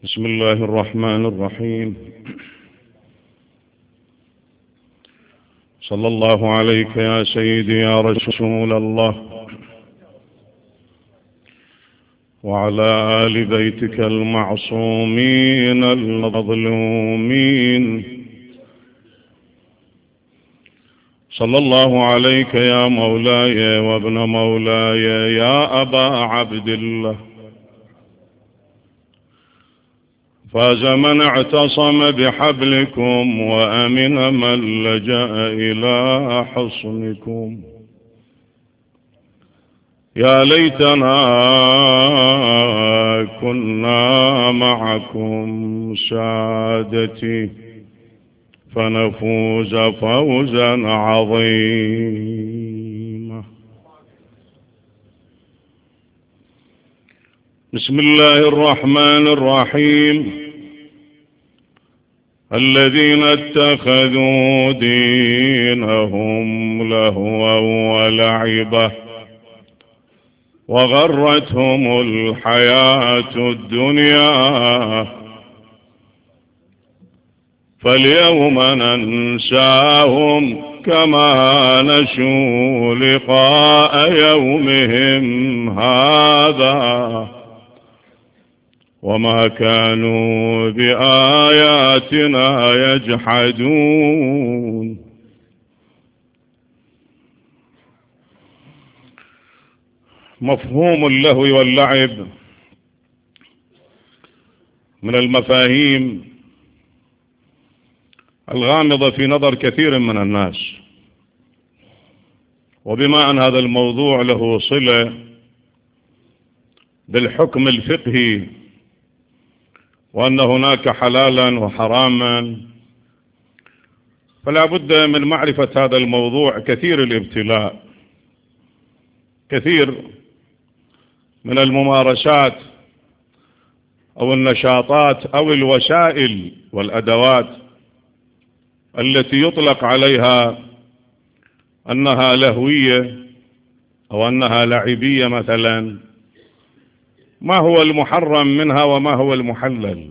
بسم الله الرحمن الرحيم. صلى الله عليك يا سيدي يا رسول الله وعلى آل بيتك المعصومين المظلومين. صلى الله عليك يا مولاي وابن مولاي يا أبا عبد الله. فاز من اعتصم بحبلكم وأمن من لجأ إلى حصنكم. يا ليتنا كنا معكم سادتي فنفوز فوزا عظيما. بسم الله الرحمن الرحيم. الذين اتخذوا دينهم لهوا ولعبا وغرتهم الحياة الدنيا فاليوم ننساهم كما نسوا لقاء يومهم هذا وما كانوا بآياتنا يجحدون. مفهوم اللهو واللعب من المفاهيم الغامضة في نظر كثير من الناس، وبما أن هذا الموضوع له صلة بالحكم الفقهي وأن هناك حلالا وحراما، فلا بد من معرفة هذا الموضوع كثير الابتلاء. كثير من الممارسات أو النشاطات أو الوسائل والأدوات التي يطلق عليها أنها لهوية أو أنها لعبية مثلا، ما هو المحرم منها وما هو المحلل؟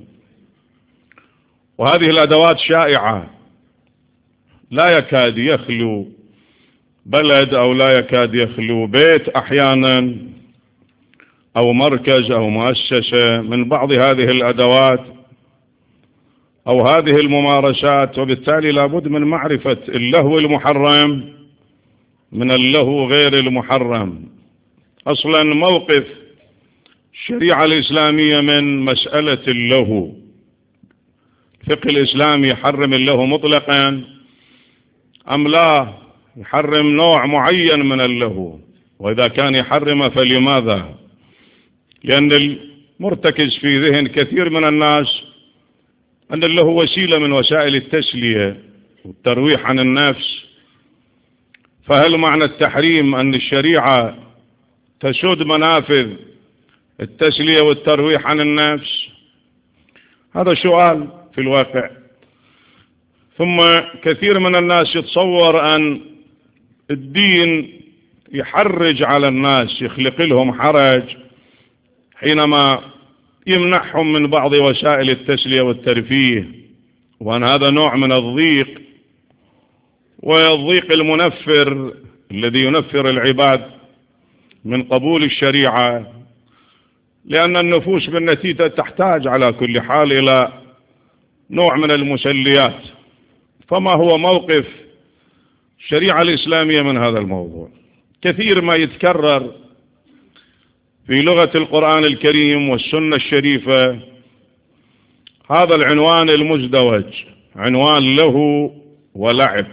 وهذه الأدوات شائعة، لا يكاد يخلو بلد أو لا يكاد يخلو بيت أحيانا أو مركز أو مؤسسة من بعض هذه الأدوات أو هذه الممارسات. وبالتالي لابد من معرفة اللهو المحرم من اللهو غير المحرم. أصلا موقف الشريعة الإسلامية من مسألة اللهو، الفقه الإسلامي يحرم اللهو مطلقا أم لا يحرم نوع معين من اللهو؟ وإذا كان يحرم فلماذا؟ لأن المرتكز في ذهن كثير من الناس أن اللهو وسيلة من وسائل التسلية والترويح عن النفس. فهل معنى التحريم أن الشريعة تسد منافذ التسلية والترويح عن النفس؟ هذا سؤال في الواقع. ثم كثير من الناس يتصور أن الدين يحرج على الناس، يخلق لهم حرج حينما يمنحهم من بعض وسائل التسلية والترفيه، وأن هذا نوع من الضيق، والضيق المنفر الذي ينفر العباد من قبول الشريعة، لأن النفوس بالنتيجة تحتاج على كل حال إلى نوع من المسليات. فما هو موقف الشريعة الإسلامية من هذا الموضوع؟ كثير ما يتكرر في لغة القرآن الكريم والسنة الشريفة هذا العنوان المزدوج، عنوان له ولعب.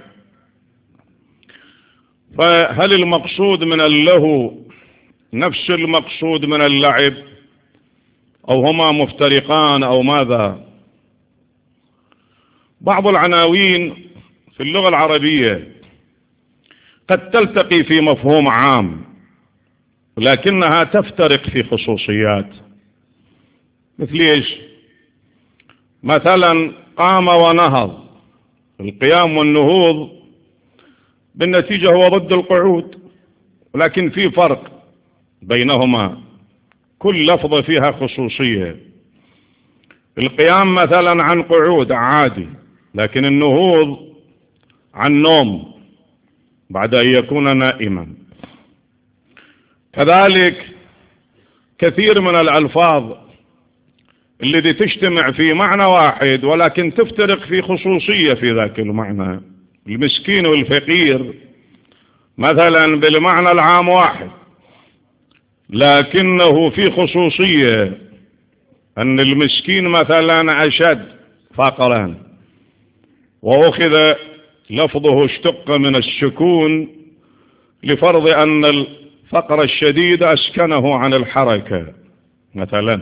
فهل المقصود من اللهو نفس المقصود من اللعب أو هما مفترقان أو ماذا؟ بعض العناوين في اللغة العربية قد تلتقي في مفهوم عام لكنها تفترق في خصوصيات. مثل ايش؟ مثلا قام ونهض. القيام والنهوض بالنتيجة هو ضد القعود، ولكن في فرق بينهما، كل لفظة فيها خصوصية. القيام مثلا عن قعود عادي، لكن النهوض عن نوم بعد أن يكون نائما. كذلك كثير من الألفاظ التي تجتمع في معنى واحد ولكن تفترق في خصوصية في ذاك المعنى. المسكين والفقير مثلا بالمعنى العام واحد، لكنه في خصوصية، أن المسكين مثلا أشد فقرا، وأخذ لفظه اشتق من السكون لفرض أن الفقر الشديد أسكنه عن الحركة مثلا.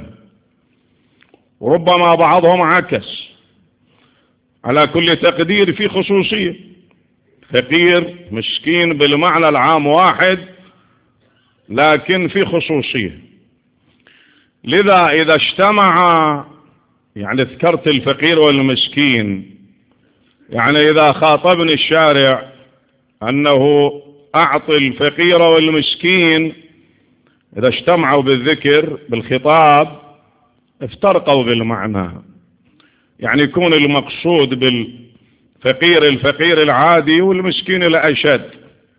وربما بعضهم عكس. على كل تقدير في خصوصية، فقير مسكين بالمعنى العام واحد لكن في خصوصية. لذا إذا اجتمع، يعني ذكرت الفقير والمسكين، يعني إذا خاطبني الشارع أنه أعطي الفقير والمسكين، إذا اجتمعوا بالذكر بالخطاب افترقوا بالمعنى، يعني يكون المقصود بالفقير الفقير العادي والمسكين الأشد.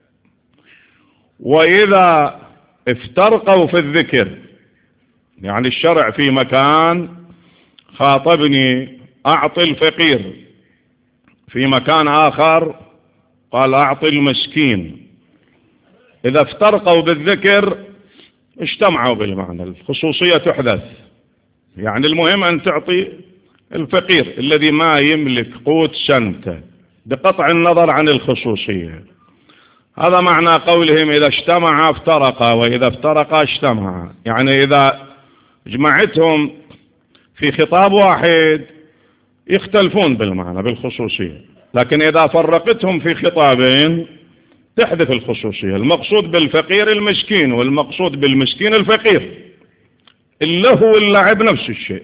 وإذا افترقوا في الذكر، يعني الشرع في مكان خاطبني أعطي الفقير، في مكان آخر قال أعطي المسكين، إذا افترقوا بالذكر اجتمعوا بالمعنى، الخصوصية تحدث. يعني المهم أن تعطي الفقير الذي ما يملك قوت سنته بقطع النظر عن الخصوصية. هذا معنى قولهم إذا اجتمع افترقا وإذا افترقا اجتمعا، يعني إذا جمعتهم في خطاب واحد يختلفون بالمعنى بالخصوصية، لكن إذا فرقتهم في خطابين تحدث الخصوصية. المقصود بالفقير المسكين، والمقصود بالمسكين الفقير. اللهو واللعب نفس الشيء.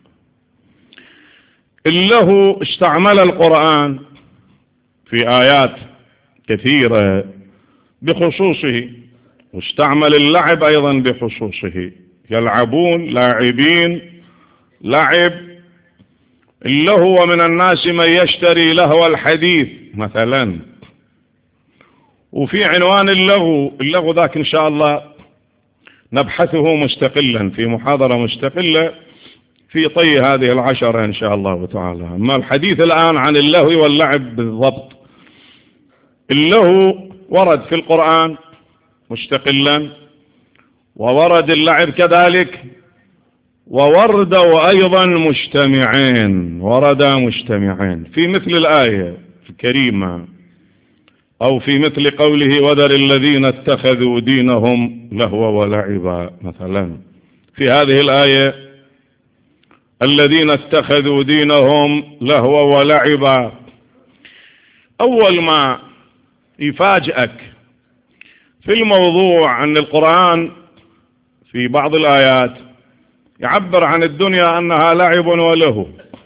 اللهو استعمل القرآن في آيات كثيرة بخصوصه، واستعمل اللعب أيضا بخصوصه. يلعبون، لاعبين، لعب. اللهو من الناس من يشتري لهو الحديث مثلا. وفي عنوان اللغو ذاك إن شاء الله نبحثه مستقلا في محاضرة مستقلة في طي هذه العشرة إن شاء الله تعالى. أما الحديث الآن عن اللهو واللعب بالضبط. اللهو ورد في القرآن مستقلا، وورد اللعب كذلك، ووردوا أيضا مجتمعين، وردا مجتمعين في مثل الآية الكريمة، أو في مثل قوله وذر الذين اتخذوا دينهم لهوا ولعبا مثلا. في هذه الآية الذين اتخذوا دينهم لهوا ولعبا، أول ما يفاجئك في الموضوع أن القرآن في بعض الآيات يعبر عن الدنيا أنها لعب ولهو.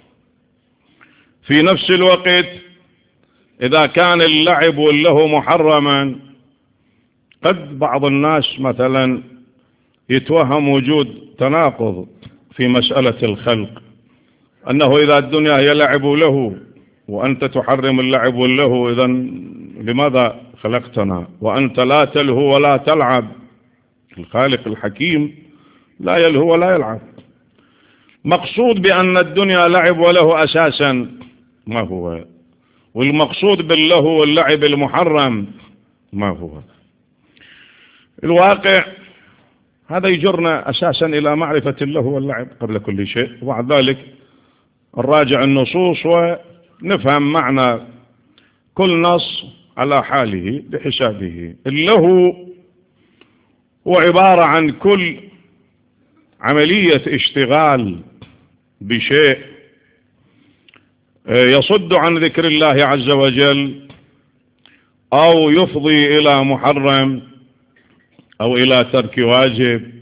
في نفس الوقت إذا كان اللعب واللهو محرما، قد بعض الناس مثلا يتوهم وجود تناقض في مسألة الخلق، أنه إذا الدنيا هي لعب ولهو وأنت تحرم اللعب واللهو، إذن لماذا خلقتنا؟ وأنت لا تلهو ولا تلعب. الخالق الحكيم لا يلهو ولا يلعب. مقصود بأن الدنيا لعب ولهو أساسا ما هو؟ والمقصود باللهو واللعب المحرم ما هو؟ الواقع هذا يجرنا أساسا إلى معرفة اللهو واللعب قبل كل شيء، وبعد ذلك نراجع النصوص ونفهم معنى كل نص على حاله بحسابه. اللهو هو عبارة عن كل عملية اشتغال بشيء يصد عن ذكر الله عز وجل، أو يفضي إلى محرم، أو إلى ترك واجب.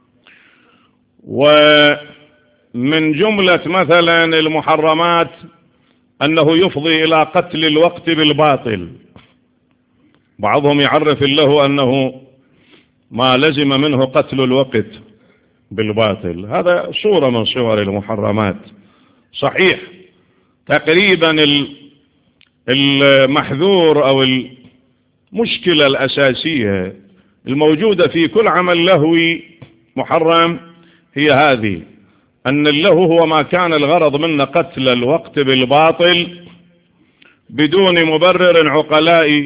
ومن جملة مثلا المحرمات أنه يفضي إلى قتل الوقت بالباطل. بعضهم يعرف اللهو أنه ما لزم منه قتل الوقت بالباطل، هذا صورة من صور المحرمات. صحيح تقريبا المحذور أو المشكلة الأساسية الموجودة في كل عمل لهوي محرم هي هذه، أن اللهو هو ما كان الغرض منه قتل الوقت بالباطل بدون مبرر عقلائي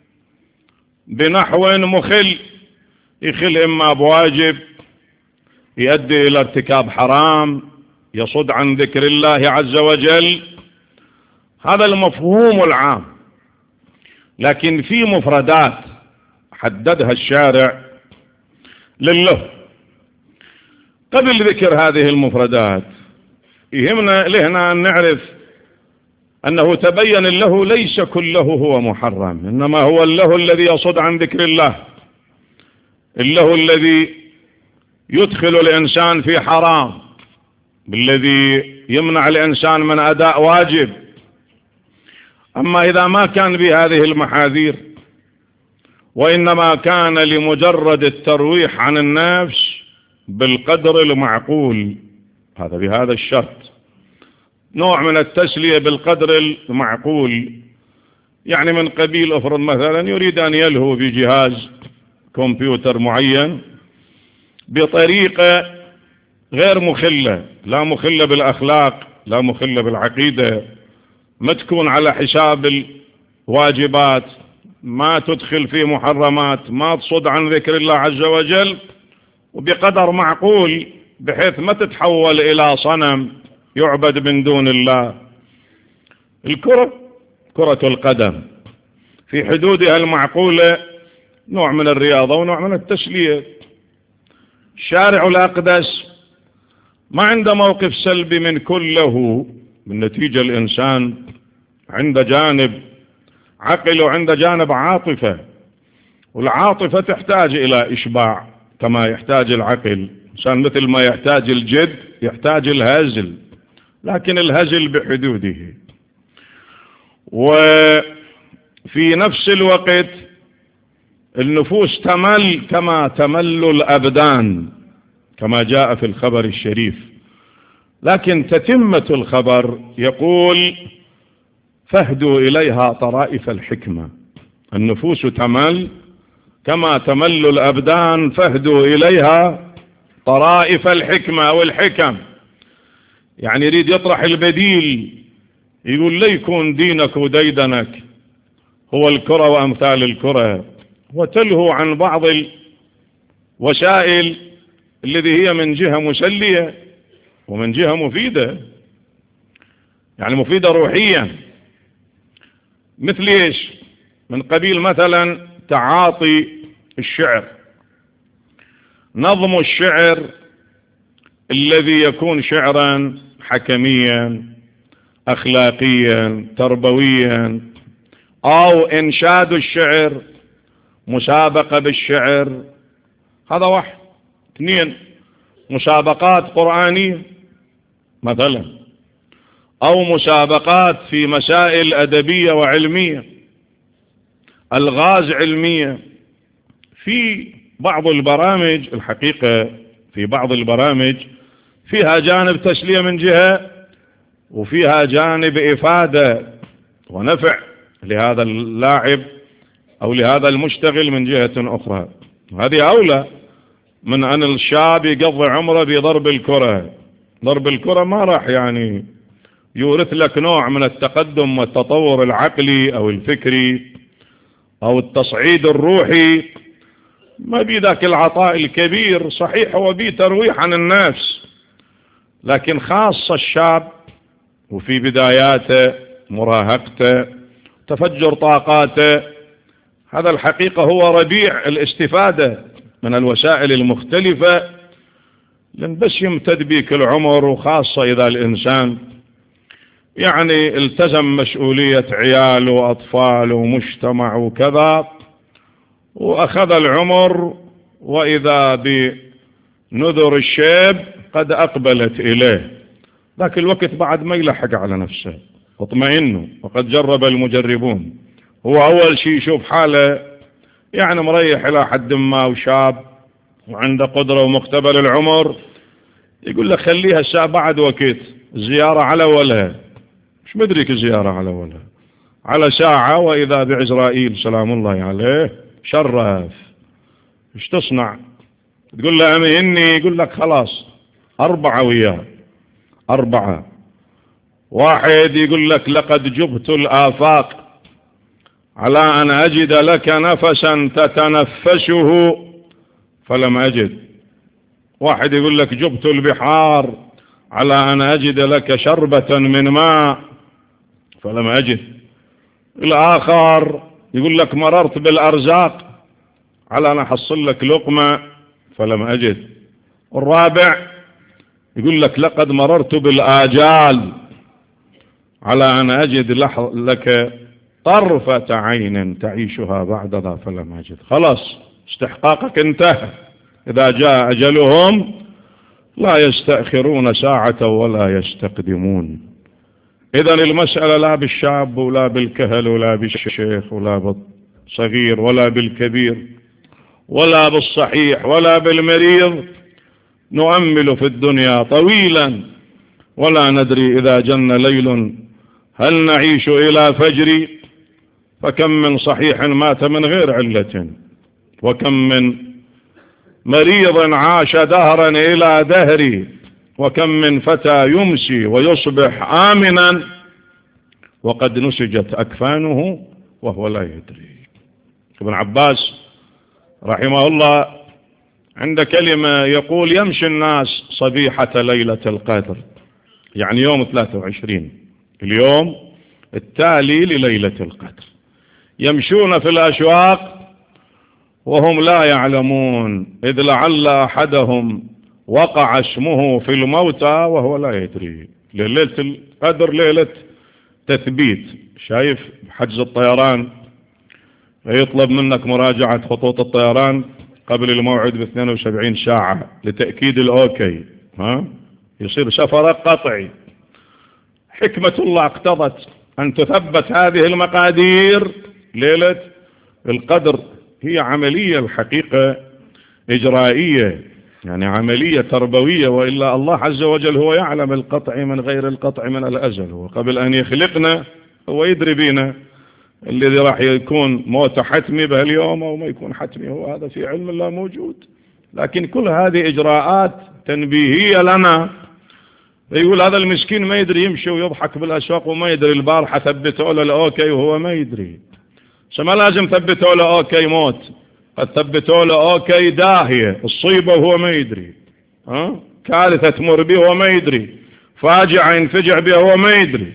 بنحو مخل، يخل إما بواجب، يؤدي إلى ارتكاب حرام، يصد عن ذكر الله عز وجل. هذا المفهوم العام. لكن في مفردات حددها الشارع للهو. قبل ذكر هذه المفردات يهمنا لهنا أن نعرف أنه تبين اللهو ليس كله هو محرم، إنما هو اللهو الذي يصد عن ذكر الله، اللهو الذي يدخل الإنسان في حرام، بالذي يمنع الإنسان من أداء واجب. أما إذا ما كان بهذه المحاذير وإنما كان لمجرد الترويح عن النفس بالقدر المعقول، هذا بهذا الشرط، نوع من التسلية بالقدر المعقول، يعني من قبيل أفرض مثلا يريد أن يلهو بجهاز كمبيوتر معين بطريقة غير مخلة، لا مخلة بالأخلاق، لا مخلة بالعقيدة، ما تكون على حساب الواجبات، ما تدخل في محرمات، ما تصد عن ذكر الله عز وجل، وبقدر معقول بحيث ما تتحول إلى صنم يعبد من دون الله. كرة القدم في حدودها المعقولة نوع من الرياضة ونوع من التسلية. الشارع الأقدس ما عنده موقف سلبي من كله، بالنتيجة الإنسان عند جانب عقل وعند جانب عاطفة، والعاطفة تحتاج إلى إشباع كما يحتاج العقل. الإنسان مثل ما يحتاج الجد يحتاج الهزل، لكن الهزل بحدوده. وفي نفس الوقت النفوس تمل كما تمل الأبدان كما جاء في الخبر الشريف، لكن تتمة الخبر يقول فاهدوا إليها طرائف الحكمة. النفوس تمل كما تمل الأبدان، فاهدوا إليها طرائف الحكمة أو الحكم. يعني يريد يطرح البديل، يقول لا يكون دينك وديدنك هو الكرة وأمثال الكرة، وتلهو عن بعض الوسائل الذي هي من جهة مسلية ومن جهة مفيدة، يعني مفيدة روحيا. مثل ايش؟ من قبيل مثلا تعاطي الشعر، نظم الشعر الذي يكون شعرا حكميا أخلاقيا تربويا، أو إنشاد الشعر، مسابقة بالشعر، هذا واحد. اثنين، مسابقات قرآنية مثلا، أو مسابقات في مسائل أدبية وعلمية، ألغاز علمية. في بعض البرامج الحقيقة، في بعض البرامج فيها جانب تسلية من جهة، وفيها جانب إفادة ونفع لهذا اللاعب أو لهذا المشتغل من جهة أخرى. هذه أولى من أن الشاب يقضي عمره بضرب الكرة. ضرب الكرة ما راح يعني يورث لك نوع من التقدم والتطور العقلي أو الفكري أو التصعيد الروحي، ما بي ذاك العطاء الكبير. صحيح هو بي ترويح عن النفس، لكن خاصة الشاب وفي بداياته مراهقته تفجر طاقاته، هذا الحقيقة هو ربيع الاستفادة من الوسائل المختلفة، لأن بس يمتد بك العمر، وخاصة إذا الإنسان يعني التزم مسؤولية عيال وأطفال ومجتمع وكذا، وأخذ العمر وإذا بنذر الشيب قد أقبلت إليه، ذاك الوقت بعد ما يلحق على نفسه. اطمئنوا، وقد جرب المجربون. هو أول شيء يشوف حاله يعني مريح إلى حد ما وشاب وعنده قدرة ومقتبل العمر، يقول لك خليها الساعة بعد وقت، الزيارة على ولها، مش مدرك الزيارة على ولها، على ساعة وإذا بعزرائيل سلام الله عليه شرف. ايش تصنع؟ تقول له أمهني، يقول لك خلاص 4 وياه 4. واحد يقول لك لقد جبت الآفاق على أن أجد لك نفسا تتنفسه فلم أجد. واحد يقول لك جبت البحار على أن أجد لك شربة من ماء فلم أجد. الآخر يقول لك مررت بالأرزاق على أن أحصل لك لقمة فلم أجد. الرابع يقول لك لقد مررت بالآجال على أن أجد لك طرفة عين تعيشها بعد ذا فلم أجد. خلاص استحقاقك انتهى. إذا جاء أجلهم لا يستأخرون ساعة ولا يستقدمون. إذن المسألة لا بالشاب ولا بالكهل ولا بالشيخ ولا بالصغير ولا بالكبير ولا بالصحيح ولا بالمريض. نؤمل في الدنيا طويلا ولا ندري إذا جن ليل هل نعيش إلى فجر. فكم من صحيح مات من غير علة، وكم من مريض عاش دهرا إلى دهر، وكم من فتى يمسي ويصبح آمنا وقد نسجت أكفانه وهو لا يدري. ابن عباس رحمه الله عند كلمة يقول يمشي الناس صبيحة ليلة القدر، يعني يوم 23 اليوم التالي لليلة القدر، يمشون في الأشواق وهم لا يعلمون، إذ لعل أحدهم وقع اسمه في الموتى وهو لا يدري. ليلة القدر ليلة تثبيت. شايف حجز الطيران يطلب منك مراجعة خطوط الطيران قبل الموعد ب72 ساعة لتأكيد الأوكي، يصير سفرك قطعي. حكمة الله اقتضت أن تثبت هذه المقادير. ليلة القدر هي عملية الحقيقة إجرائية، يعني عملية تربوية، وإلا الله عز وجل هو يعلم القطع من غير القطع من الأزل، وقبل أن يخلقنا هو يدري بينا الذي راح يكون موت حتمي بهاليوم أو ما يكون حتمي، هو هذا في علم الله موجود. لكن كل هذه إجراءات تنبيهية لنا. يقول هذا المسكين ما يدري يمشي ويضحك بالأسواق وما يدري، البارحة ثبتوا له الأوكي وهو ما يدري. ما لازم ثبتوا له أوكي موت، قد ثبتوا له أوكي داهية الصيبة وهو ما يدري، كارثة تمر به وهو ما يدري، فاجعة ينفجع بها وهو ما يدري.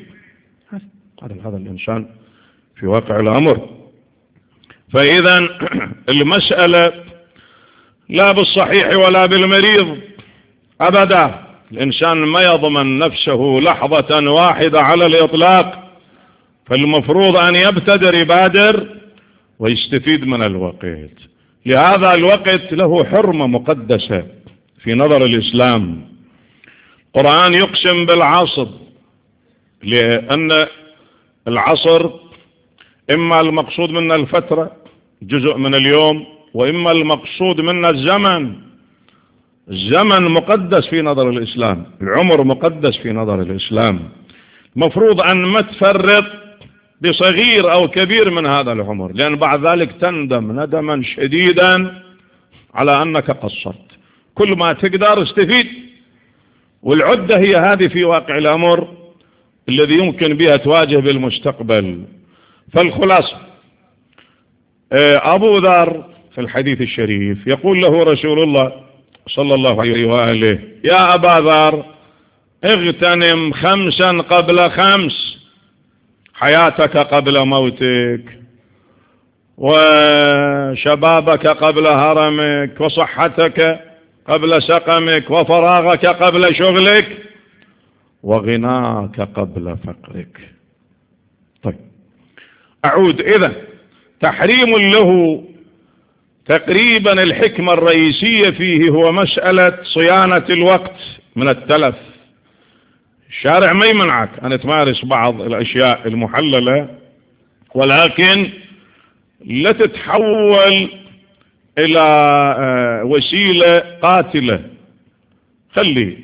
هذا الإنسان في واقع الأمر. فإذا المسألة لا بالصحيح ولا بالمريض أبدا. الإنسان ما يضمن نفسه لحظة واحدة على الإطلاق، فالمفروض أن يبتدر يبادر ويستفيد من الوقت. لهذا الوقت له حرمة مقدسة في نظر الإسلام. القرآن يقسم بالعصر، لأن العصر إما المقصود منه الفترة جزء من اليوم، وإما المقصود منه الزمن. الزمن مقدس في نظر الإسلام، العمر مقدس في نظر الإسلام. مفروض أن ما تفرط بصغير أو كبير من هذا العمر، لأن بعد ذلك تندم ندما شديدا على أنك قصرت. كل ما تقدر استفيد، والعدة هي هذه في واقع الأمر الذي يمكن بها تواجه بالمستقبل. فالخلاصة أبو ذر في الحديث الشريف يقول له رسول الله صلى الله عليه وآله: يا أبا ذر اغتنم 5 قبل 5، حياتك قبل موتك، وشبابك قبل هرمك، وصحتك قبل سقمك، وفراغك قبل شغلك، وغناك قبل فقرك. طيب أعود. إذا تحريم له تقريبا الحكمة الرئيسية فيه هو مسألة صيانة الوقت من التلف. الشارع ما يمنعك أن تمارس بعض الأشياء المحللة، ولكن لا تتحول إلى وسيلة قاتلة. خلي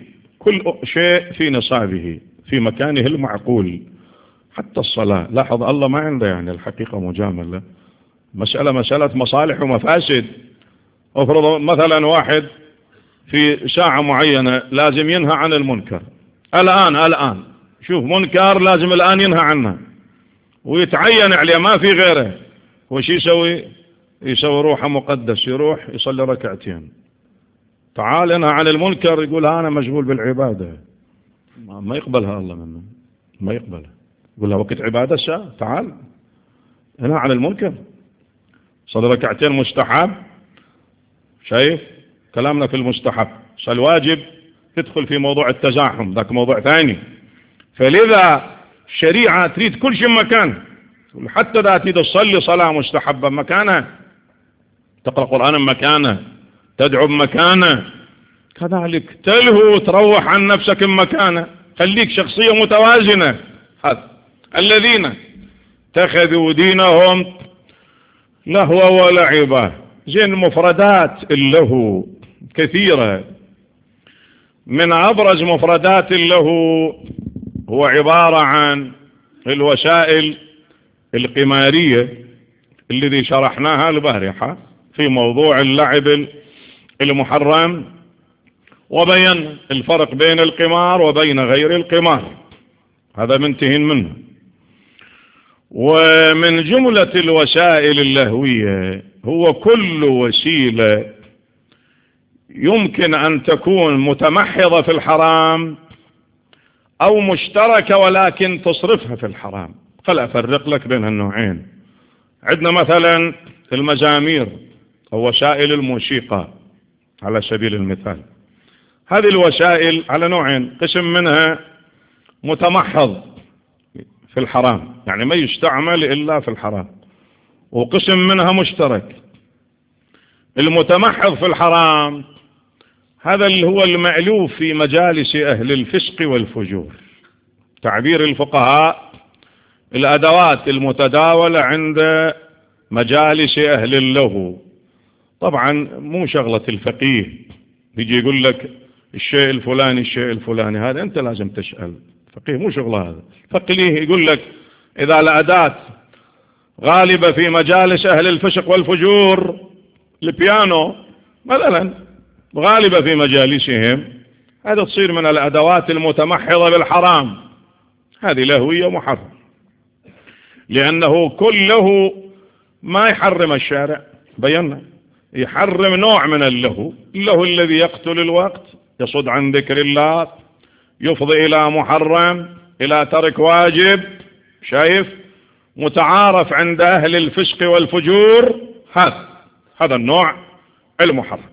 كل شيء في نصابه في مكانه المعقول، حتى الصلاة. لاحظ الله ما عنده يعني الحقيقة مجاملة، مسألة مصالح ومفاسد. افرض مثلا واحد في ساعة معينة لازم ينهى عن المنكر، الآن شوف منكر لازم الآن ينهى عنه ويتعين عليه ما في غيره، وش يسوي روحه مقدس، يروح يصلي ركعتين. تعال انهى عن المنكر، يقول أنا مشغول بالعبادة. ما يقبلها الله منه، ما يقبلها. يقول له وقت عبادة الساعة، تعال انهى عن المنكر، صلي ركعتين مستحب. شايف كلامنا في المستحب. الواجب تدخل في موضوع التزاحم، ذاك موضوع ثاني. فلذا الشريعة تريد كل شيء مكان، حتى إذا تريد تصلي صلاة مستحبة مكانه، تقرأ قرآن مكانه، تدعو بمكانه، كذلك تلهو وتروح عن نفسك مكانه. خليك شخصية متوازنة. هذا الذين اتخذوا دينهم لهوا ولعبا. زين مفردات اللهو كثيرة، من أبرز مفردات اللهو هو عبارة عن الوسائل القمارية الذي شرحناها البارحة في موضوع اللعب المحرم، وبين الفرق بين القمار وبين غير القمار، هذا منتهي منه. ومن جملة الوسائل اللهوية هو كل وسيلة يمكن أن تكون متمحضة في الحرام أو مشتركة ولكن تصرفها في الحرام. خل أفرق لك بين النوعين. عندنا مثلا المزامير أو وسائل الموسيقى على سبيل المثال. هذه الوسائل على نوعين، قسم منها متمحض في الحرام يعني ما يستعمل إلا في الحرام، وقسم منها مشترك. المتمحض في الحرام هذا اللي هو المألوف في مجالس أهل الفسق والفجور، تعبير الفقهاء الأدوات المتداولة عند مجالس أهل اللهو. طبعا مو شغلة الفقيه يجي يقول لك الشيء الفلاني، هذا أنت لازم تسأل فقيه، مو شغله هذا. فقيه يقول لك إذا الأداة غالبة في مجالس أهل الفسق والفجور، البيانو مثلا غالبة في مجالسهم، هذا تصير من الأدوات المتمحضة بالحرام، هذه لهوية محرم، لأنه كله ما يحرم الشارع، بينا يحرم نوع من اللهو الذي يقتل الوقت، يصد عن ذكر الله، يفضي إلى محرم، إلى ترك واجب. شايف متعارف عند أهل الفسق والفجور، هذا النوع المحرم.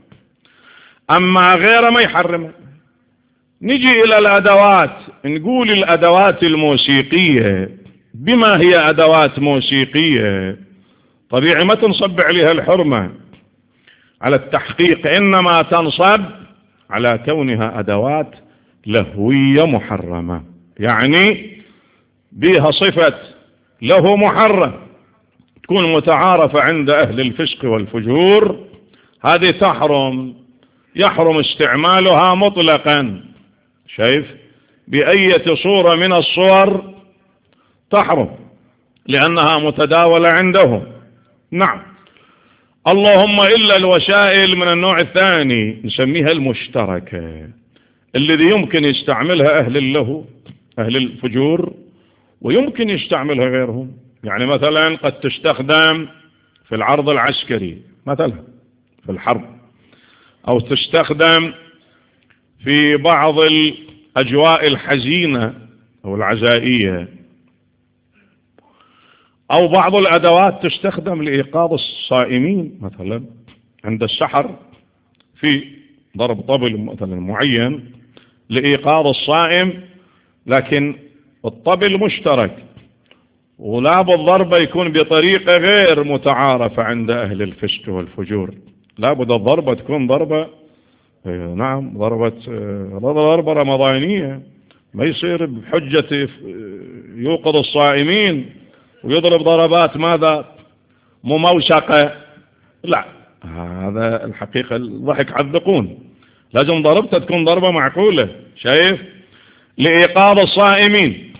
أما غيره ما يحرم. نجي إلى الأدوات، نقول الأدوات الموسيقية. بما هي أدوات موسيقية طبيعي ما تنصب عليها الحرمة على التحقيق، إنما تنصب على كونها أدوات لهوية محرمة، يعني بها صفة له محرم، تكون متعارفة عند أهل الفسق والفجور، هذه يحرم استعمالها مطلقا. شايف بأية صورة من الصور تحرم لأنها متداولة عندهم. نعم، اللهم إلا الوسائل من النوع الثاني نسميها المشتركة، الذي يمكن يستعملها أهل اللهو أهل الفجور ويمكن يستعملها غيرهم. يعني مثلا قد تستخدم في العرض العسكري مثلا في الحرب، أو تستخدم في بعض الأجواء الحزينة أو العزائية، أو بعض الأدوات تستخدم لإيقاظ الصائمين مثلا عند السحر، في ضرب طبل مثلا معين لإيقاظ الصائم، لكن الطبل مشترك، ولا بالضربة يكون بطريقة غير متعارفة عند أهل الفسق والفجور. لا بد الضربة تكون ضربة نعم ضربة رمضانية، ما يصير بحجة يوقظ الصائمين ويضرب ضربات ماذا مموسقة. لا، هذا الحقيقة الضحك على الذقون. لازم ضربتها تكون ضربة معقولة، شايف؟ لإيقاظ الصائمين،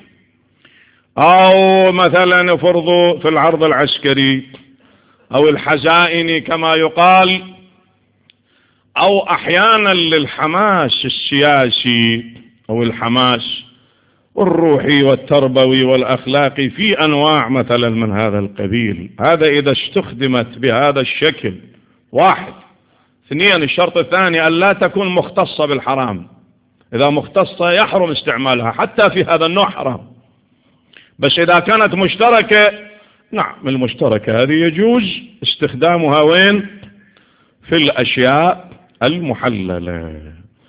أو مثلا فرضوا في العرض العسكري أو الحزائني كما يقال، أو أحيانا للحماس السياسي أو الحماس الروحي والتربوي والأخلاقي في أنواع مثلا من هذا القبيل. هذا إذا استخدمت بهذا الشكل، واحد. اثنين، الشرط الثاني أن لا تكون مختصة بالحرام. إذا مختصة يحرم استعمالها، حتى في هذا النوع حرام. بس إذا كانت مشتركة، نعم، المشتركة هذه يجوز استخدامها وين؟ في الأشياء المحللة.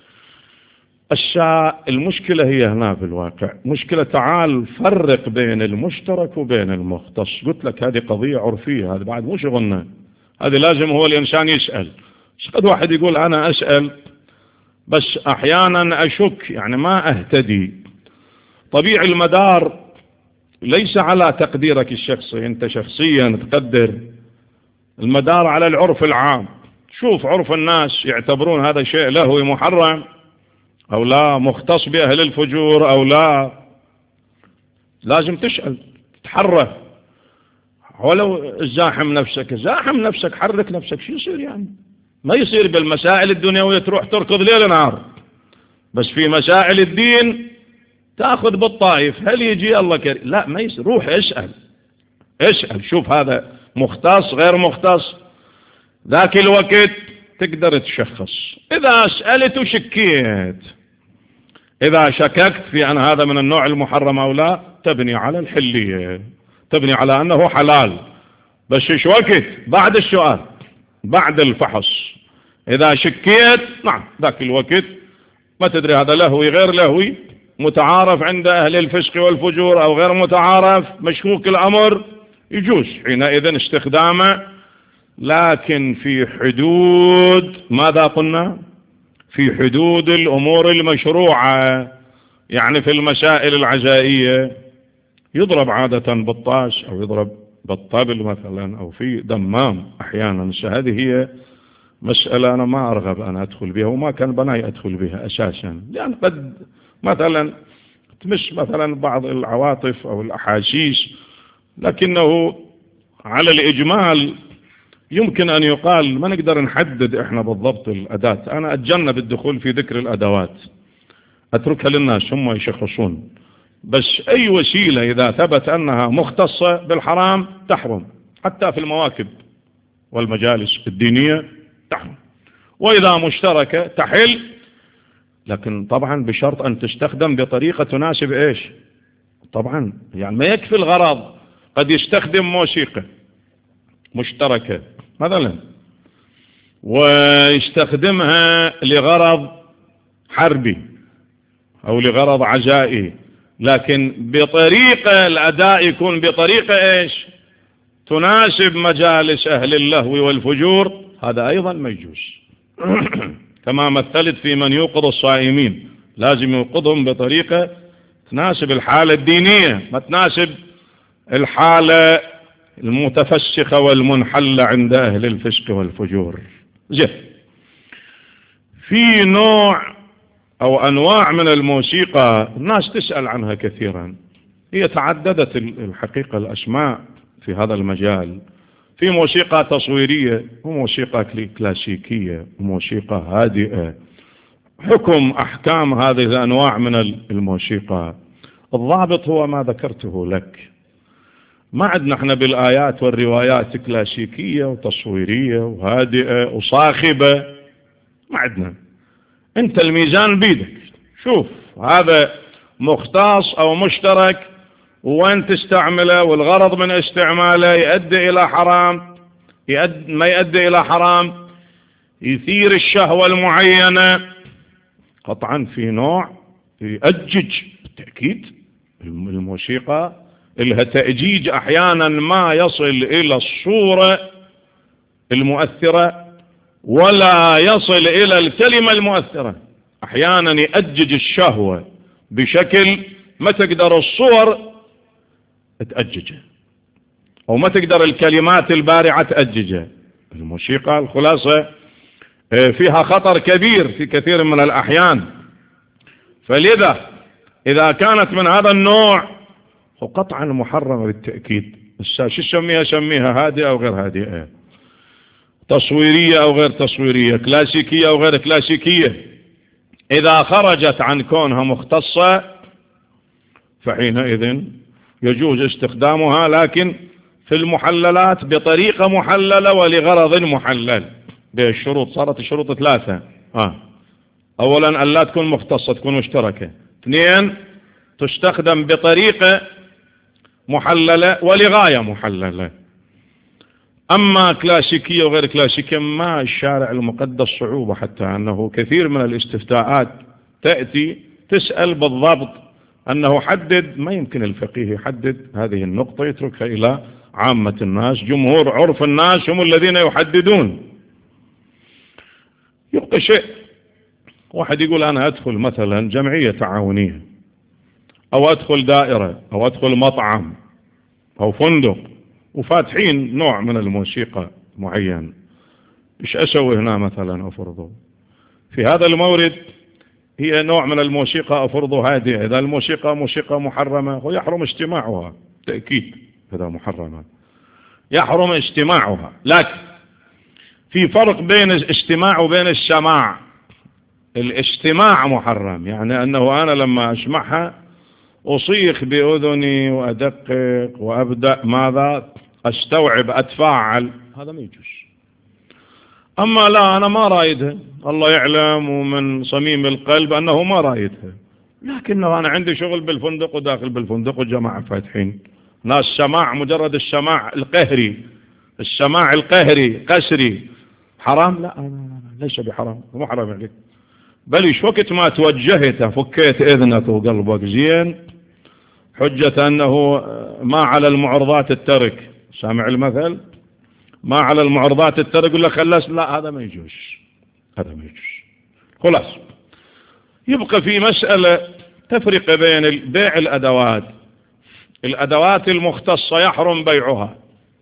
المشكلة هي هنا في الواقع مشكلة. تعال فرق بين المشترك وبين المختص. قلت لك هذه قضية عرفية، هذا بعد مو شغلنا، هذه لازم هو الإنسان يسأل. قد واحد يقول أنا أسأل بس أحيانا أشك، يعني ما أهتدي. طبيعي المدار ليس على تقديرك الشخصي، أنت شخصيا تقدر المدار على العرف العام. شوف عرف الناس يعتبرون هذا شيء لهوي محرم أو لا، مختص بأهل الفجور أو لا. لازم تسأل، تحرك. ولو زاحم نفسك، حرك نفسك. شو يصير يعني؟ ما يصير بالمسائل الدنيوية تروح تركض ليل نهار، بس في مسائل الدين تأخذ بالطائف. هل يجي الله كريم؟ لا، ما يصير. روح اسأل، شوف هذا مختص غير مختص. ذاك الوقت تقدر تشخص. إذا سألت وشكيت، إذا شككت في أن هذا من النوع المحرم أو لا، تبني على الحلية، تبني على أنه حلال. بس إيش وقت؟ بعد السؤال، بعد الفحص. إذا شكيت، نعم، ذاك الوقت ما تدري هذا لهوي غير لهوي، متعارف عند أهل الفسق والفجور أو غير متعارف، مشكوك الأمر، يجوز حينئذ استخدامه، لكن في حدود ماذا قلنا؟ في حدود الأمور المشروعة. يعني في المسائل العزائية يضرب عادة بالطاش أو يضرب بالطبل مثلا، أو في دمام أحيانا. هذه هي مسألة أنا ما أرغب أن أدخل بها، وما كان بناي أدخل بها أساسا، لأن قد مثلا تمس مثلا بعض العواطف أو الأحاسيس، لكنه على الإجمال يمكن أن يقال ما نقدر نحدد إحنا بالضبط الأداة. أنا أتجنب الدخول في ذكر الأدوات، أتركها للناس هم يشخصون. بس أي وسيلة إذا ثبت أنها مختصة بالحرام تحرم، حتى في المواكب والمجالس الدينية تحرم. وإذا مشتركة تحل، لكن طبعا بشرط أن تستخدم بطريقة تناسب إيش؟ طبعا يعني ما يكفي الغرض. قد يستخدم موسيقى مشتركة مثلا ويستخدمها لغرض حربي أو لغرض عزائي، لكن بطريقة الأداء يكون بطريقة إيش؟ تناسب مجالس أهل اللهو والفجور، هذا أيضا ما يجوز. كما مثلت في من يوقظ الصائمين، لازم يوقظهم بطريقة تناسب الحالة الدينية، ما تناسب الحالة المتفسخة والمنحلة عند أهل الفسق والفجور. في نوع أو أنواع من الموسيقى الناس تسأل عنها كثيرا، هي تعددت الحقيقة الأسماء في هذا المجال. في موسيقى تصويرية وموسيقى كلاسيكية وموسيقى هادئة. حكم أحكام هذه الأنواع من الموسيقى، الضابط هو ما ذكرته لك. ما عندنا احنا بالآيات والروايات كلاسيكية وتصويرية وهادئة وصاخبة، ما عندنا. انت الميزان بيدك، شوف هذا مختص او مشترك وين تستعمله، والغرض من استعماله يؤدي الى حرام، ما يؤدي الى حرام، يثير الشهوة المعينة. قطعا في نوع يأجج بالتأكيد. الموسيقى لها تأجيج أحيانا ما يصل إلى الصورة المؤثرة ولا يصل إلى الكلمة المؤثرة. أحيانا يأجج الشهوة بشكل ما تقدر الصور تأججه، أو ما تقدر الكلمات البارعة تأججه. الموسيقى الخلاصة فيها خطر كبير في كثير من الأحيان. فلذا إذا كانت من هذا النوع وقطعا محرمة بالتأكيد. شو سميها هادئة أو غير هادئة، تصويرية أو غير تصويرية، كلاسيكية أو غير كلاسيكية، إذا خرجت عن كونها مختصة فحينئذ يجوز استخدامها، لكن في المحللات بطريقة محللة ولغرض محلل بالشروط. صارت الشروط 3. أولا أن لا تكون مختصة، تكون مشتركة. 2 تستخدم بطريقة محللة ولغاية محللة. أما كلاسيكية وغير كلاسيكية ما الشارع المقدس صعوبة، حتى أنه كثير من الاستفتاءات تأتي تسأل بالضبط أنه حدد، ما يمكن الفقيه يحدد هذه النقطة، يتركها إلى عامة الناس، جمهور عرف الناس هم الذين يحددون. يبقى شيء واحد يقول أنا أدخل مثلا جمعية تعاونية، أو أدخل دائرة، أو أدخل مطعم أو فندق وفاتحين نوع من الموسيقى معين، إيش أسوي هنا مثلا؟ أفرضه في هذا المورد هي نوع من الموسيقى أفرضه هادئة. إذا الموسيقى موسيقى محرمة ويحرم استماعها تأكيد، إذا محرمة يحرم استماعها. لكن في فرق بين الاستماع وبين السماع. الاستماع محرم، يعني أنه أنا لما أسمعها أصيخ بأذني وأدقق وأبدأ ماذا أستوعب أتفاعل، هذا ما يجوز. أما لا، أنا ما رايدها، الله يعلم ومن صميم القلب أنه ما رايدها، لكنه أنا عندي شغل بالفندق وداخل بالفندق وجماعة فاتحين ناس سماع، مجرد السماع القهري، السماع القهري قسري حرام؟ لا ليس بحرام، مو حرام عليك، بل إيش وقت ما توجهت فكيت إذنك وقلبك زين، حجة أنه ما على المعرضات الترك. سامع المثل؟ ما على المعرضات الترك، يقول لك خلاص، لا هذا ما يجوز، هذا ما يجوز. خلاص يبقى في مسألة تفرق بين بيع الأدوات. الأدوات المختصة يحرم بيعها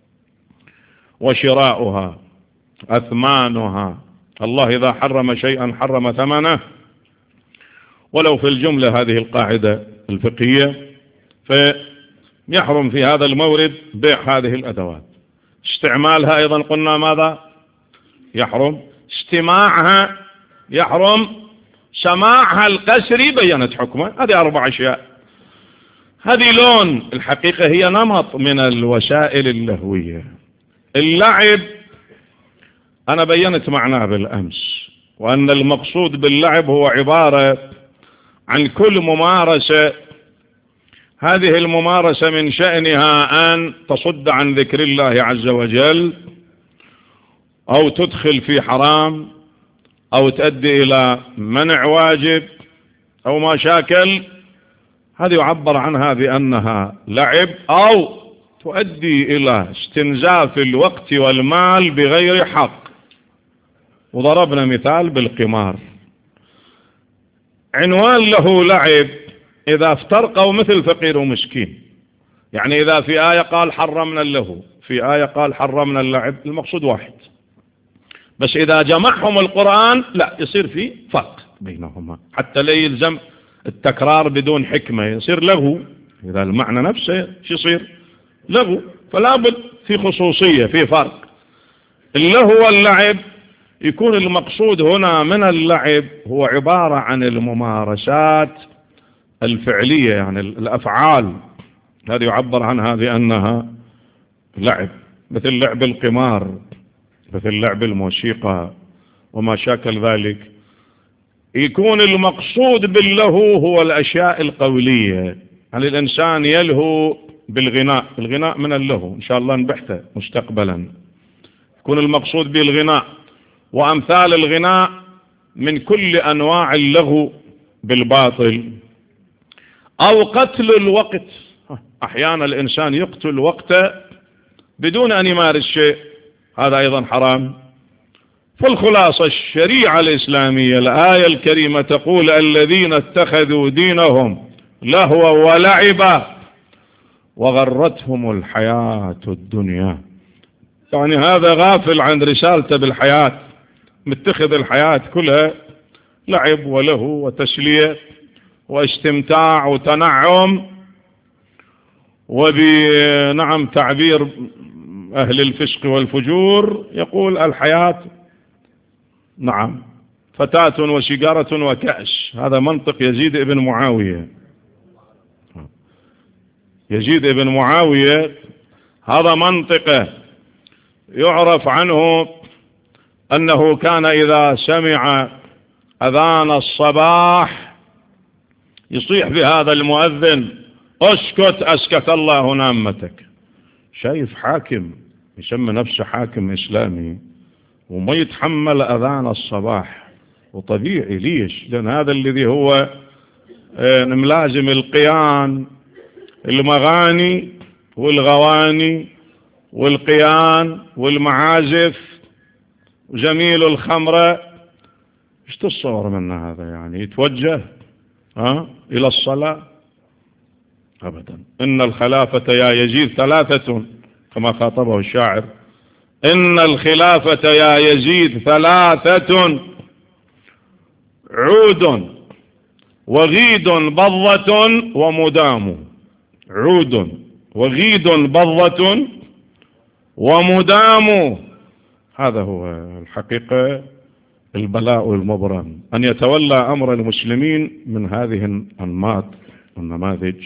وشراؤها، أثمانها. الله إذا حرم شيئا حرم ثمنه، ولو في الجملة هذه القاعدة الفقهية، فيحرم في هذا المورد بيع هذه الأدوات. استعمالها أيضا قلنا ماذا يحرم؟ استماعها يحرم، سماعها القسري بينت حكمه. هذه 4 أشياء. هذه لون، الحقيقة هي نمط من الوسائل اللهوية. اللعب أنا بينت معناه بالأمس، وأن المقصود باللعب هو عبارة عن كل ممارسة، هذه الممارسة من شأنها أن تصد عن ذكر الله عز وجل، أو تدخل في حرام، أو تؤدي إلى منع واجب أو ما شاكل. هذه يعبر عنها بأنها لعب، أو تؤدي إلى استنزاف الوقت والمال بغير حق. وضربنا مثال بالقمار، عنوان له لعب إذا افترقوا مثل فقير ومسكين. يعني إذا في آية قال حرمنا اللهو، في آية قال حرمنا اللعب، المقصود واحد، بس إذا جمعهم القرآن لا، يصير في فرق بينهما، حتى لا يلزم التكرار بدون حكمة، يصير لغو. إذا المعنى نفسه شو يصير؟ لغو. فلا بد في خصوصية، في فرق. اللهو واللعب يكون المقصود هنا من اللعب هو عبارة عن الممارسات الفعلية، يعني الأفعال، هذه يعبر عنها بأنها لعب، مثل لعب القمار، مثل لعب الموسيقى وما شاكل ذلك. يكون المقصود باللهو هو الأشياء القولية، يعني الإنسان يلهو بالغناء. الغناء من اللهو، إن شاء الله نبحثه مستقبلا. يكون المقصود بالغناء وأمثال الغناء من كل أنواع اللغو بالباطل. أو قتل الوقت، أحيانا الإنسان يقتل وقته بدون أن يمارس شيء، هذا أيضا حرام. فالخلاصة الشريعة الإسلامية الآية الكريمة تقول الذين اتخذوا دينهم لهوا ولعبا وغرتهم الحياة الدنيا، يعني هذا غافل عن رسالته بالحياة، متخذ الحياة كلها لعب وله وتسلية واستمتاع وتنعم، وبنعم تعبير أهل الفسق والفجور يقول الحياة نعم فتاة وسيجارة وكأس. هذا منطق يزيد بن معاوية. يزيد بن معاوية هذا منطقه يعرف عنه أنه كان إذا سمع أذان الصباح يصيح بهذا المؤذن اسكت أسكت الله نامتك. شايف حاكم يسمى نفسه حاكم إسلامي وما يتحمل أذان الصباح، وطبيعي ليش؟ لأن هذا الذي هو ملازم القيان المغاني والغواني والقيان والمعازف وجميل الخمرة. ايش تتصور من هذا؟ يعني يتوجه إلى الصلاة؟ أبدا. إن الخلافة يا يزيد ثلاثة كما خاطبه الشاعر، إن الخلافة يا يزيد ثلاثة عود وغيد بضة ومدام. عود وغيد بضة ومدام. هذا هو الحقيقة البلاء المبرم، أن يتولى أمر المسلمين من هذه الأنماط والنماذج.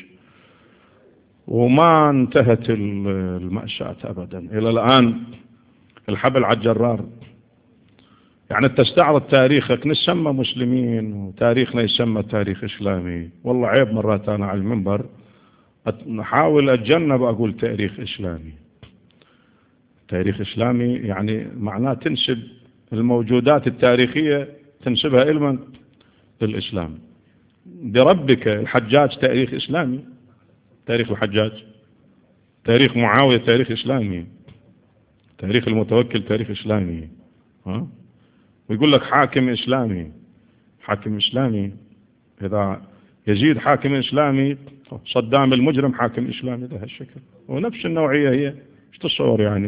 وما انتهت المأساة أبدا إلى الآن. الحبل على الجرار. يعني تستعرض تاريخك نسمى مسلمين وتاريخنا يسمى تاريخ إسلامي. والله عيب مرات أنا على المنبر نحاول أتجنب أقول تاريخ إسلامي. تاريخ إسلامي يعني معناه تنسب الموجودات التاريخية تنسبها إلى الإسلام. بربك الحجاج تاريخ إسلامي، تاريخ الحجاج. تاريخ معاوية تاريخ إسلامي. تاريخ المتوكل تاريخ إسلامي. ويقول لك حاكم إسلامي. حاكم إسلامي إذا يزيد حاكم إسلامي، صدام المجرم حاكم إسلامي بهذا الشكل. ونفس النوعية هي. ايش تصور يعني؟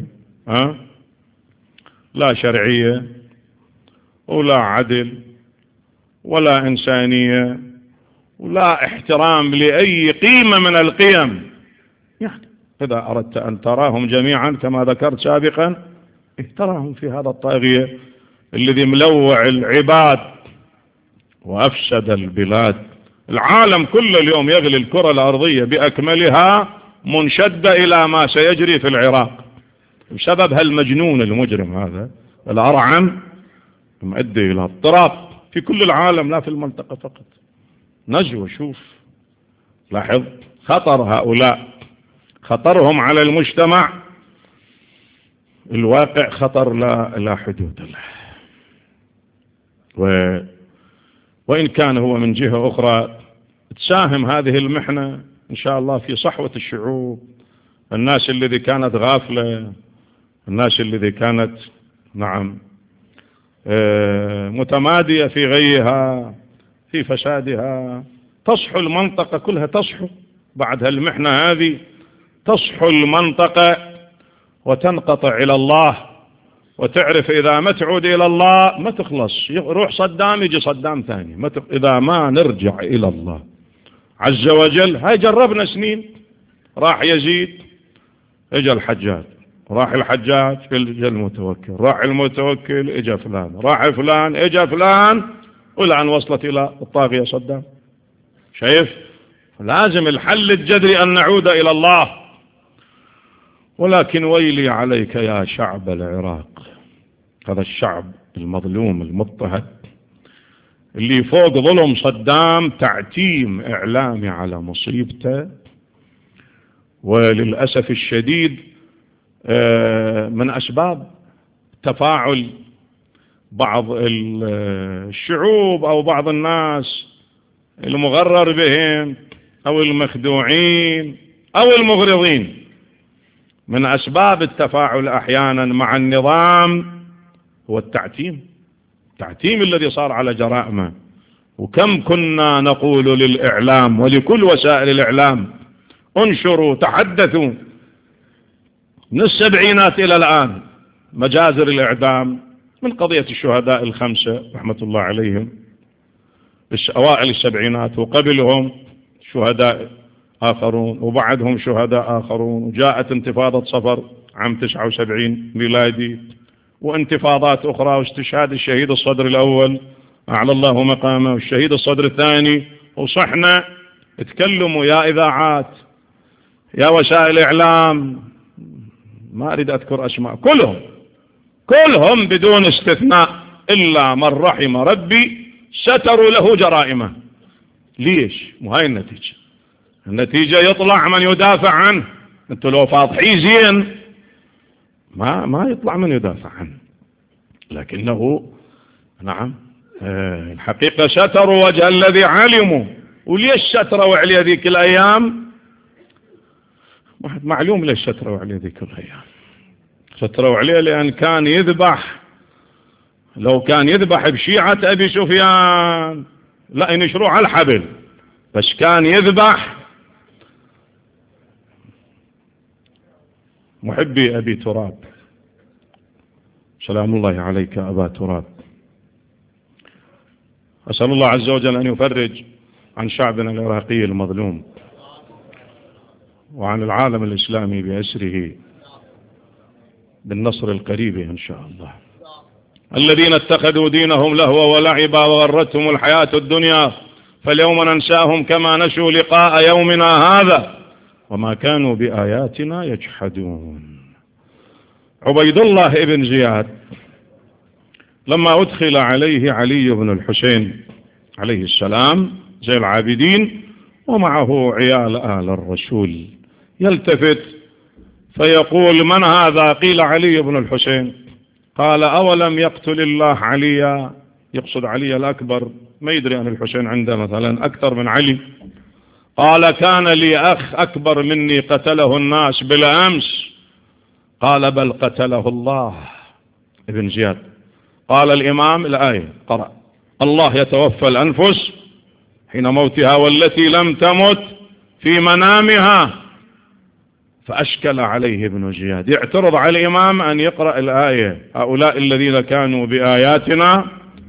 لا شرعية ولا عدل ولا إنسانية ولا احترام لأي قيمة من القيم. يعني إذا أردت أن تراهم جميعا كما ذكرت سابقا تراهم في هذا الطاغية الذي ملوع العباد وأفسد البلاد. العالم كل اليوم يغلي الكرة الأرضية بأكملها منشدة إلى ما سيجري في العراق بسبب هالمجنون المجرم هذا الأرعن، مؤدي إلى اضطراب في كل العالم لا في المنطقة فقط. نجوى. شوف لاحظ خطر هؤلاء، خطرهم على المجتمع الواقع خطر لا حدود له. وإن كان هو من جهة أخرى تساهم هذه المحنة إن شاء الله في صحوة الشعوب. الناس الذي كانت غافلة، الناس الذي كانت نعم متمادية في غيها في فسادها، تصحو المنطقة كلها، تصحو بعد هالمحنة هذه، تصحو المنطقة وتنقطع إلى الله. وتعرف إذا ما تعود إلى الله ما تخلص. يروح صدام يجي صدام ثاني. إذا ما نرجع إلى الله عز وجل. هاي جربنا سنين. راح يزيد اجى الحجاج، راح الحجاج اجى المتوكل، راح المتوكل اجى فلان، راح فلان اجى فلان، والآن وصلت إلى الطاغية صدام. شايف؟ لازم الحل الجذري أن نعود إلى الله. ولكن ويلي عليك يا شعب العراق، هذا الشعب المظلوم المضطهد اللي فوق ظلم صدام تعتيم إعلامي على مصيبته. وللأسف الشديد من أسباب تفاعل بعض الشعوب أو بعض الناس المغرر بهم أو المخدوعين أو المغرضين، من أسباب التفاعل أحيانا مع النظام هو التعتيم الذي صار على جرائمه. وكم كنا نقول للإعلام ولكل وسائل الإعلام انشروا تحدثوا من السبعينات إلى الآن مجازر الإعدام من قضية الشهداء الخمسة رحمة الله عليهم أوائل السبعينات، وقبلهم شهداء آخرون، وبعدهم شهداء آخرون، وجاءت انتفاضة صفر عام 79 ميلادي، وانتفاضات أخرى، واستشهاد الشهيد الصدر الأول أعلى الله مقامه، والشهيد الصدر الثاني. وصحنا اتكلموا يا إذاعات يا وسائل إعلام، ما أريد أذكر أسماء، كلهم بدون استثناء إلا من رحم ربي ستروا له جرائمه. ليش؟ وهي النتيجة يطلع من يدافع عنه. انتوا لو فاضحين زين ما يطلع من يدافع عنه، لكنه نعم الحقيقة ستروا وجه الذي علموا. وليش ستروا عليه ذيك الأيام؟ واحد معلوم ليش ستروا عليه ذيك الأيام. ستروا عليه لأن كان يذبح، لو كان يذبح بشيعة أبي سفيان لا ينشروه على الحبل، بس كان يذبح محبي أبي تراب، سلام الله عليك أبا تراب. أسأل الله عز وجل أن يفرج عن شعبنا العراقي المظلوم، وعن العالم الإسلامي بأسره بالنصر القريب إن شاء الله. الذين اتخذوا دينهم لهوا ولعبا وغرتهم الحياة الدنيا فاليوم ننساهم كما نسوا لقاء يومنا هذا وما كانوا بآياتنا يجحدون. عبيد الله بن زياد لما أدخل عليه علي بن الحسين عليه السلام زي العابدين ومعه عيال آل الرسول، يلتفت فيقول من هذا؟ قيل علي بن الحسين. قال أولم يقتل الله عليا؟ يقصد علي الأكبر، ما يدري أن الحسين عنده مثلا أكثر من علي. قال كان لي أخ أكبر مني قتله الناس بالأمس. قال بل قتله الله. ابن زياد قال الإمام الآية قرأ الله يتوفى الأنفس حين موتها والتي لم تمت في منامها. فأشكل عليه ابن زياد، يعترض على الإمام أن يقرأ الآية هؤلاء الذين كانوا بآياتنا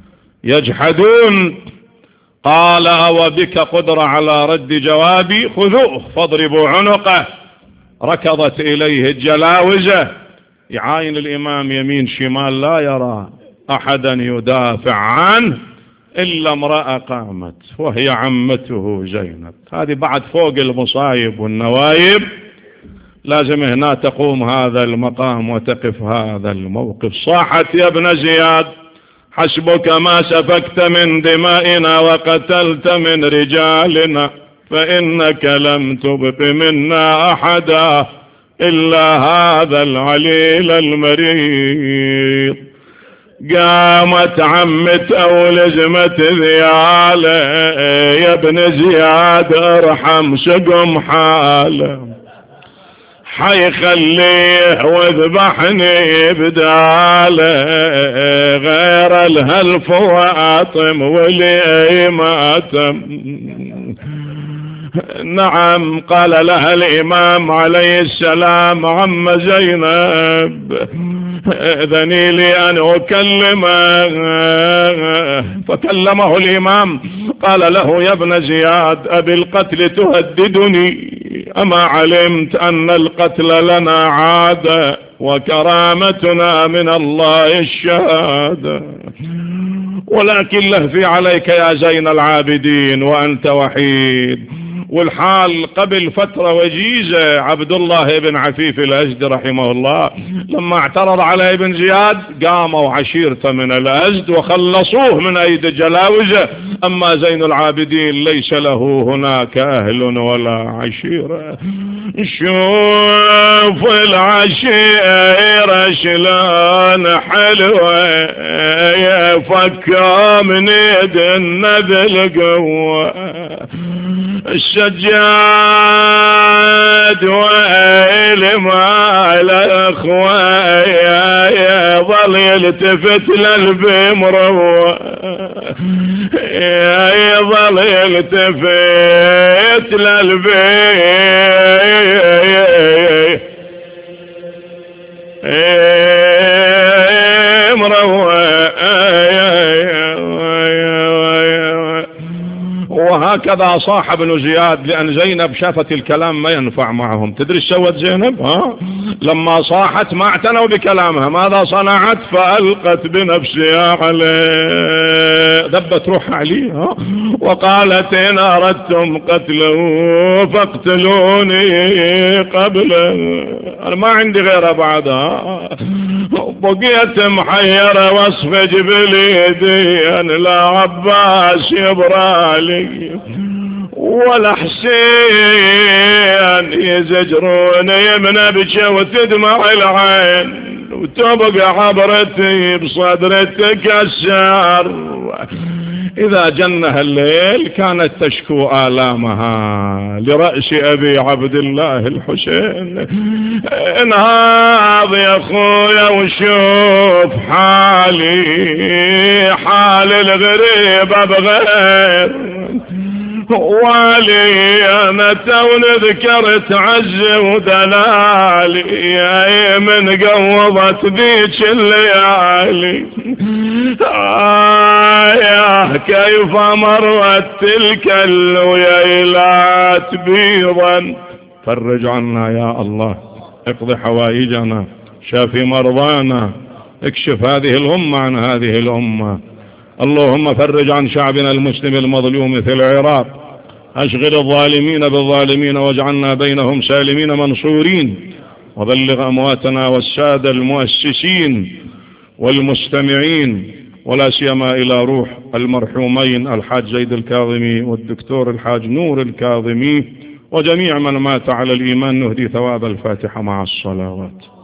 يجحدون. قال أو بك قدرة على رد جوابي؟ خذوه فاضربوا عنقه. ركضت إليه الجلاوزة، يعاين الإمام يمين شمال لا يرى أحدا يدافع عنه إلا امرأة قامت وهي عمته زينب. هذه بعد فوق المصايب والنوايب لازم هنا تقوم هذا المقام وتقف هذا الموقف. صاحت يا ابن زياد حسبك ما سفكت من دمائنا وقتلت من رجالنا فإنك لم تبق منا أحدا إلا هذا العليل المريض. قامت عمت أو لزمت ذياله يا ابن زياد ارحم سقم حاله حيخليه واذبحني بداله غير الهلف واطم ولي ماتم. نعم قال لها الإمام عليه السلام عم زينب اذني لي أن أكلمه. فكلمه الإمام قال له يا ابن زياد أبي القتل تهددني؟ أما علمت أن القتل لنا عادة وكرامتنا من الله الشهادة، ولكن لهفي عليك يا زين العابدين وأنت وحيد. والحال قبل فترة وجيزة عبد الله بن عفيف الأزد رحمه الله لما اعترض على ابن زياد قاموا عشيرته من الأزد وخلصوه من أيدي الجلاوزة. أما زين العابدين ليس له هناك أهل ولا عشيرة. شوف العشيرة شلون حلوة يفكر من يد النبي القوة. السجاد ويل ما الأخوة يظل يلتفت للبي مروة يظل يلتفت للبي مروة وهكذا صاح ابن زياد، لأن زينب شافت الكلام ما ينفع معهم. تدري سوت زينب؟ لما صاحت ما اعتنوا بكلامها، ماذا صنعت؟ فألقت بنفسها عليه، دبت روح عليه وقالت إن أردتم قتله فاقتلوني قبله، أنا ما عندي غيره بعدها. بقيت محيرة واصفج باليدي، أنا لا عباس يبرالي ولا حسين يزجروني من ابكي وتدمع العين، وتبقى عبرتي بصدري تكسر. إذا جنها الليل كانت تشكو آلامها لرأس أبي عبد الله الحسين. انهاض يا أخويا وشوف حالي، حال الغريب بغير والي، أنا تون ذكرت عز ودلالي، يا من قوضت ذيك الليالي. يا كيف مرت تلك الليلات بيضا، فرج عنا يا الله، اقضي حوائجنا، شافي مرضانا، اكشف هذه الأمة عن هذه الأمة. اللهم فرج عن شعبنا المسلم المظلوم في العراق، أشغل الظالمين بالظالمين واجعلنا بينهم سالمين منصورين، وبلغ أمواتنا والسادة المؤسسين والمستمعين، ولا سيما إلى روح المرحومين الحاج زيد الكاظمي والدكتور الحاج نور الكاظمي وجميع من مات على الإيمان، نهدي ثواب الفاتحة مع الصلوات.